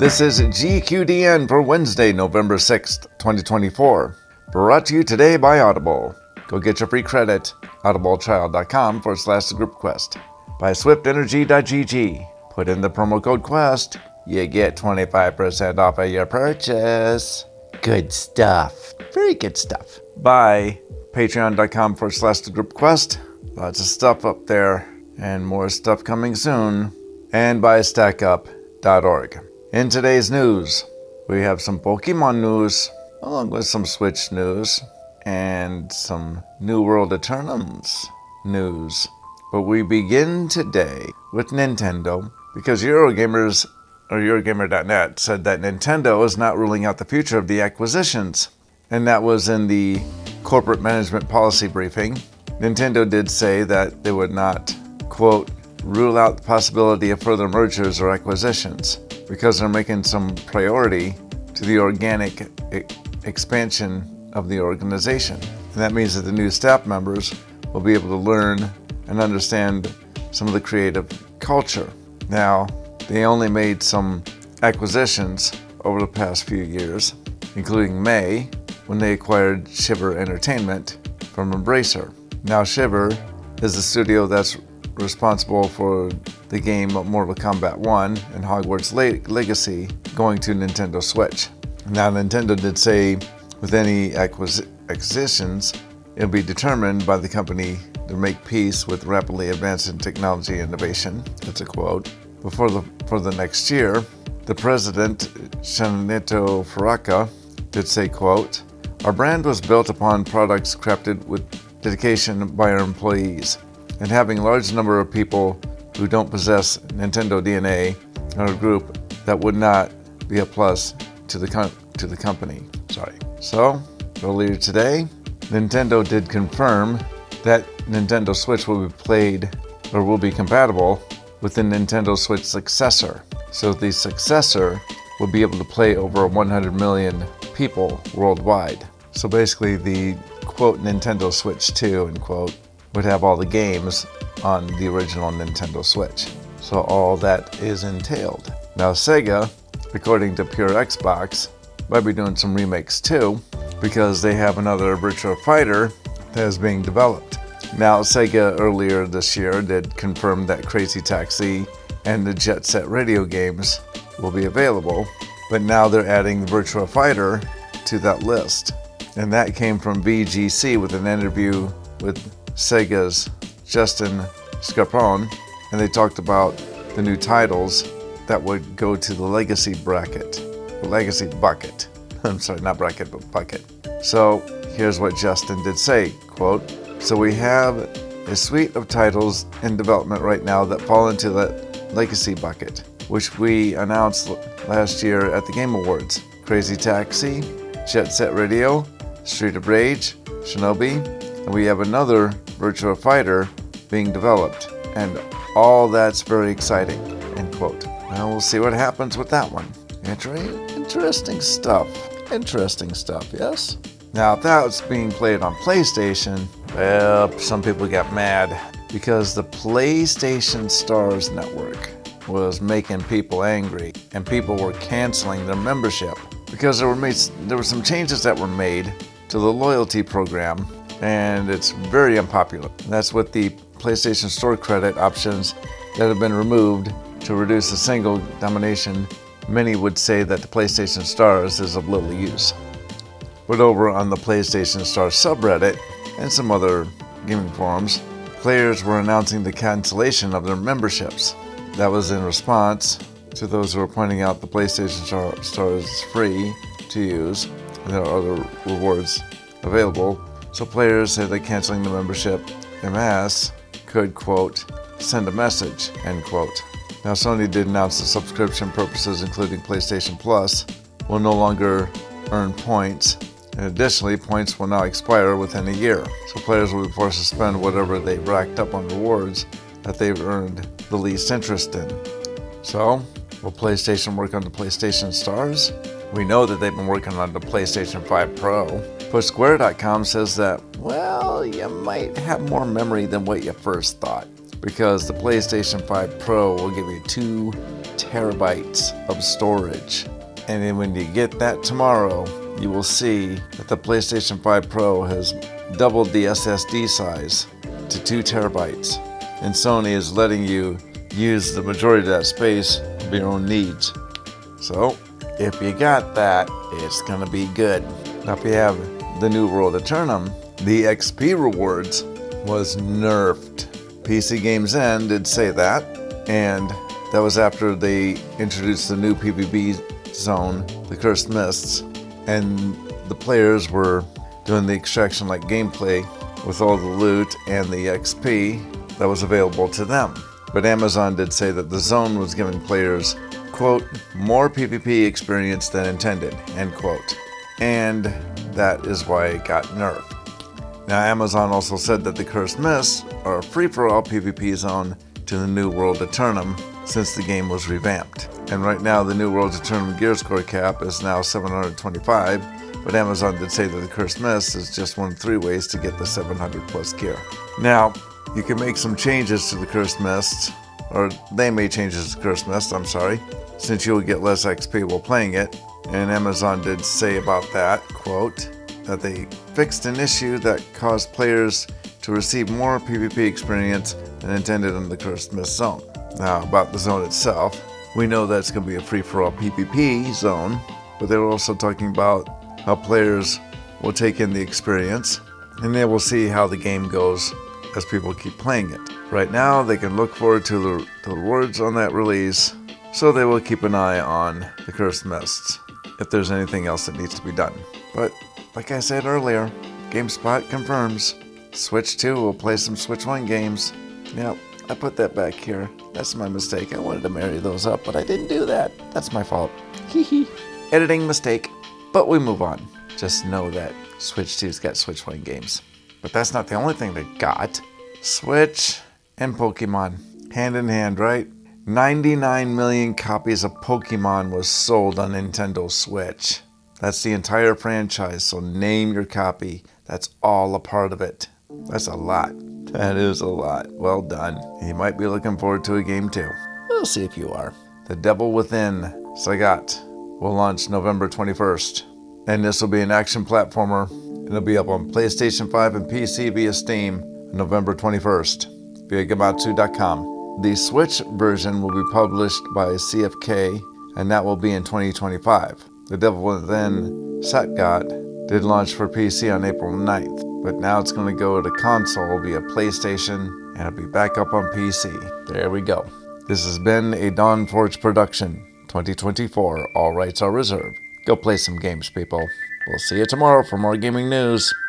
This is GQDN for Wednesday, November 6th, 2024. Brought to you today by Audible. Go get your free credit, audibletrial.com/groupquest. By swiftenergy.gg. Put in the promo code QUEST. You get 25% off of your purchase. Good stuff. Very good stuff. By patreon.com/groupquest. Lots of stuff up there. And more stuff coming soon. And by stackup.org. In today's news, we have some Pokemon news, along with some Switch news, and some New World Eternums news. But we begin today with Nintendo, because Eurogamers, or Eurogamer.net, said that Nintendo is not ruling out the future of the acquisitions. And that was in the corporate management policy briefing. Nintendo did say that they would not, quote, rule out the possibility of further mergers or acquisitions, because they're making some priority to the organic expansion of the organization. And that means that the new staff members will be able to learn and understand some of the creative culture. Now, they only made some acquisitions over the past few years, including May, when they acquired Shiver Entertainment from Embracer. Now, Shiver is the studio that's responsible for the game Mortal Kombat 1 and Hogwarts Legacy going to Nintendo Switch. Now, Nintendo did say with any acquisitions, it'll be determined by the company to make peace with rapidly advancing technology innovation. That's a quote. For the next year, the president, Shunito Furukawa, did say, quote, "Our brand was built upon products crafted with dedication by our employees, and having a large number of people who don't possess Nintendo DNA in our group, that would not be a plus to the company." So, earlier today, Nintendo did confirm that Nintendo Switch will be compatible with the Nintendo Switch successor. So the successor will be able to play over 100 million people worldwide. So basically the, quote, Nintendo Switch 2, end quote, would have all the games on the original Nintendo Switch. So all that is entailed. Now Sega, according to Pure Xbox, might be doing some remakes too, because they have another Virtua Fighter that is being developed. Now Sega earlier this year did confirm that Crazy Taxi and the Jet Set Radio games will be available, but now they're adding Virtua Fighter to that list. And that came from VGC with an interview with Sega's Justin Scarpone, and they talked about the new titles that would go to the legacy bucket. I'm sorry, not bracket, but bucket. So here's what Justin did say, quote, "So we have a suite of titles in development right now that fall into that legacy bucket, which we announced last year at the Game Awards. Crazy Taxi, Jet Set Radio, Street of Rage, Shinobi, and we have another Virtua Fighter being developed, and all that's very exciting," end quote. Now we'll see what happens with that one. Interesting stuff, yes? Now, if that was being played on PlayStation, well, some people got mad because the PlayStation Stars network was making people angry, and people were canceling their membership because there were some changes that were made to the loyalty program, and it's very unpopular. That's with the PlayStation Store credit options that have been removed to reduce the single domination. Many would say that the PlayStation Stars is of little use. But over on the PlayStation Stars subreddit and some other gaming forums, players were announcing the cancellation of their memberships. That was in response to those who were pointing out the PlayStation Stars is free to use, and there are other rewards available. So players said that canceling the membership en masse could, quote, "send a message," end quote. Now Sony did announce the subscription purposes, including PlayStation Plus, will no longer earn points, and additionally, points will now expire within a year. So players will be forced to spend whatever they've racked up on rewards that they've earned the least interest in. So, will PlayStation work on the PlayStation Stars? We know that they've been working on the PlayStation 5 Pro. But Square.com says that, well, you might have more memory than what you first thought, because the PlayStation 5 Pro will give you 2 terabytes of storage. And then when you get that tomorrow, you will see that the PlayStation 5 Pro has doubled the SSD size to 2 terabytes. And Sony is letting you use the majority of that space for your own needs. So, if you got that, it's gonna be good. Now, if you have the New World Eternum, the XP rewards was nerfed. PC Games End did say that, and that was after they introduced the new PvP zone, the Cursed Mists, and the players were doing the extraction-like gameplay with all the loot and the XP that was available to them. But Amazon did say that the zone was giving players, quote, more PvP experience than intended, end quote. And that is why it got nerfed. Now, Amazon also said that the Cursed Mists are a free-for-all PvP zone to the New World Eternum since the game was revamped. And right now, the New World Eternum gear score cap is now 725, but Amazon did say that the Cursed Mists is just one of 3 ways to get the 700 plus gear. Now, you can make some changes to the Cursed Mists, or they made changes to the Cursed Mist, since you'll get less XP while playing it. And Amazon did say about that, quote, that they fixed an issue that caused players to receive more PvP experience than intended in the Cursed Mist zone. Now, about the zone itself, we know that it's going to be a free-for-all PvP zone, but they were also talking about how players will take in the experience, and they will see how the game goes as people keep playing it. Right now, they can look forward to the rewards on that release, so they will keep an eye on the Cursed Mists if there's anything else that needs to be done. But like I said earlier, GameSpot confirms Switch 2 will play some Switch 1 games. Yep, I put that back here. That's my mistake. I wanted to marry those up, but I didn't do that. That's my fault. Hee. Editing mistake. But we move on. Just know that Switch 2's got Switch 1 games. But that's not the only thing they got. Switch and Pokemon. Hand in hand, right? 99 million copies of Pokemon was sold on Nintendo Switch. That's the entire franchise, so name your copy. That's all a part of it. That's a lot. That is a lot. Well done. You might be looking forward to a game too. We'll see if you are. The Devil Within Sagat will launch November 21st. And this will be an action platformer. It'll be up on PlayStation 5 and PC via Steam on November 21st via Gematsu.com. The Switch version will be published by CFK, and that will be in 2025. The Devil Within Sagat did launch for PC on April 9th, but now it's going to go to console via PlayStation, and it'll be back up on PC. There we go. This has been a Dawnforge production, 2024. All rights are reserved. Go play some games, people. We'll see you tomorrow for more gaming news.